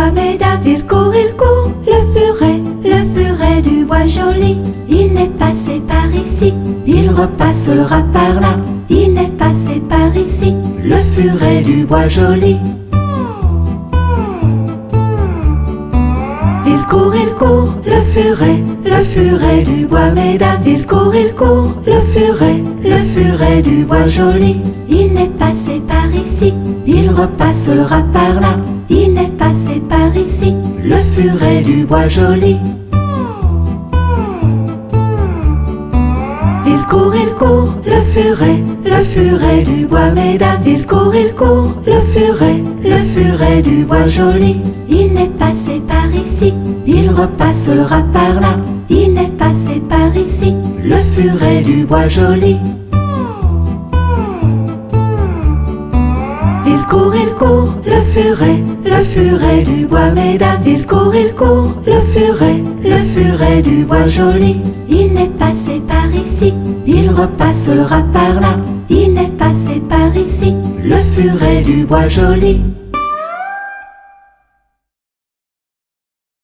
bois Mesdames. Il court, le furet du bois joli. Il est passé par ici, il repassera par là. il est passé par ici. Le furet du bois joli. Il court, le furet du bois Mesdames. il court, le furet du bois joli. il est passé par ici, Il repassera par là. il est passé par ici. Le furet du bois joli. Il court, le furet du bois Mesdames. il court, le furet du bois joli. il est passé par ici, Il repassera par là. il est passé par ici. Le furet du bois joli. Il court, le furet du bois Mesdames. il court, le furet du bois joli. il est passé par ici, Il repassera par là. il est passé par ici. Le furet du bois joli.